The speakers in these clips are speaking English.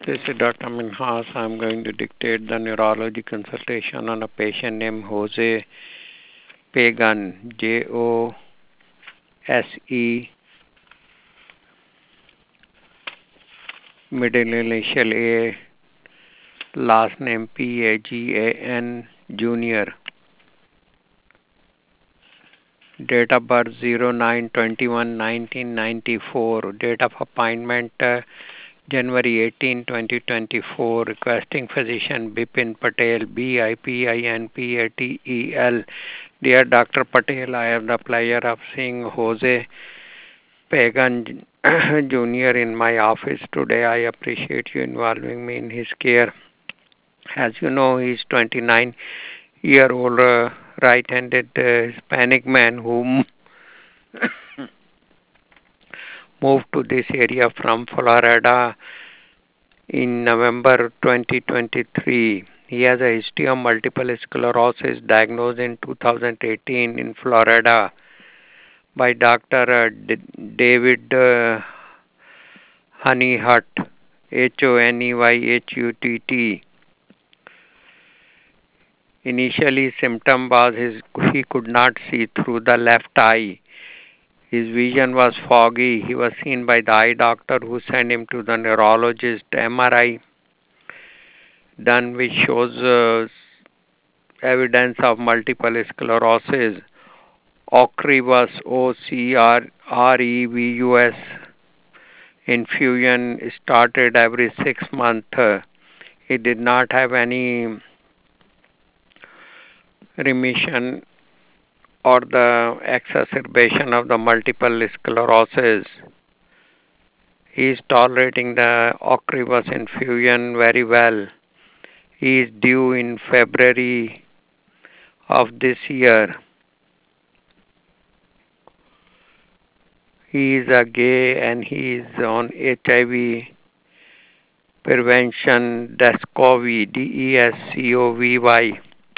This is Dr. Minhas. I'm going to dictate the neurology consultation on a patient named Jose Pagan, Jose, middle initial A, last name Pagan, Jr. Date of birth 09/21/1994. Date of appointment January 18, 2024. Requesting physician Bipin Patel, Bipinpatel. Dear Dr. Patel, I have the pleasure of seeing Jose Pagan Jr. in my office today. I appreciate you involving me in his care. As you know, he's 29-year-old right-handed Hispanic man who moved to this area from Florida in November 2023. He has a history of multiple sclerosis diagnosed in 2018 in Florida by Dr. David Honeyhutt, Honeyhutt. Initially, symptom was he could not see through the left eye. His vision was foggy. He was seen by the eye doctor who sent him to the neurologist. MRI done which shows evidence of multiple sclerosis. Ocrevus, Ocrevus infusion started every 6 months. He did not have any remission or the exacerbation of the multiple sclerosis. He is tolerating the Ocrevus infusion very well. He is due in February of this year. He is a gay and he is on HIV prevention, Descovy, Descovy.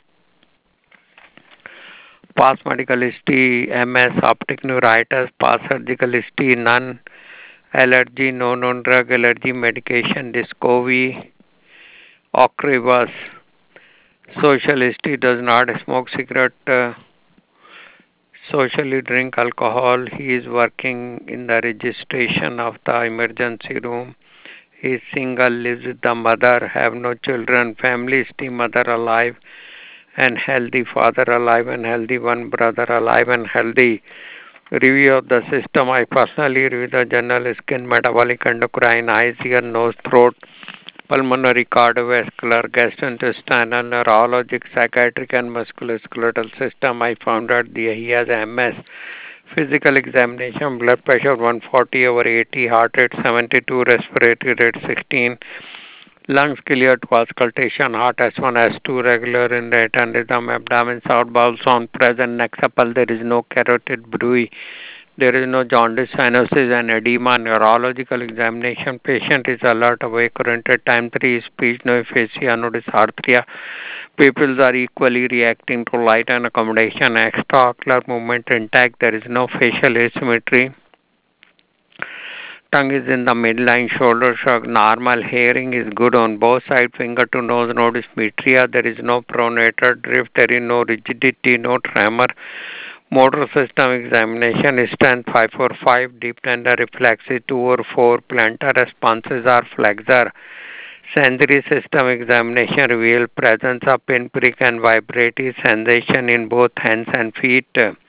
Past medical history, MS, optic neuritis, past surgical history, none, allergy, no known drug allergy medication, Descovy, Ocrevus. Social history, does not smoke cigarette, socially drink alcohol. He is working in the registration of the emergency room. He is single, lives with the mother, have no children, family history, mother alive and healthy, father alive and healthy, one brother alive and healthy. Review of the system. I personally review the general skin, metabolic, endocrine, eyes, ear, nose, throat, pulmonary, cardiovascular, gastrointestinal, neurologic, psychiatric and musculoskeletal system. I found out he has MS. Physical examination, blood pressure 140/80, heart rate 72, respiratory rate 16, lungs clear to auscultation, heart S1, S2 regular in rate and rhythm, abdomen sound, bowel sound present, neck supple, there is no carotid bruit, there is no jaundice, cyanosis and edema. Neurological examination, patient is alert, awake, oriented, time 3, speech, no aphasia, no dysarthria. Pupils are equally reacting to light and accommodation, extraocular movement intact, there is no facial asymmetry. Tongue is in the midline, shoulder shrug, normal. Hearing is good on both sides, finger to nose, no dysmetria. There is no pronator drift, there is no rigidity, no tremor. Motor system examination, strength 5/5, deep tender reflexes 2/4, plantar responses are flexor. Sensory system examination reveal presence of pinprick and vibratory sensation in both hands and feet.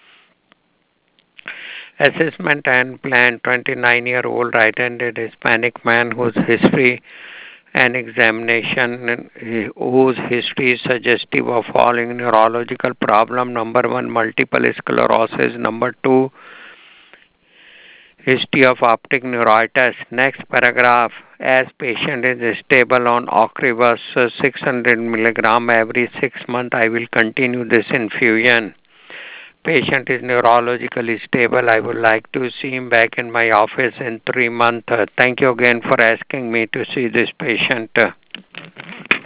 Assessment and plan, 29-year-old right-handed Hispanic man whose history and examination, whose history is suggestive of following neurological problem. Number 1, multiple sclerosis. Number 2, history of optic neuritis. Next paragraph, as patient is stable on Ocrevus 600 milligram every 6 months, I will continue this infusion. Patient is neurologically stable. I would like to see him back in my office in 3 months. Thank you again for asking me to see this patient.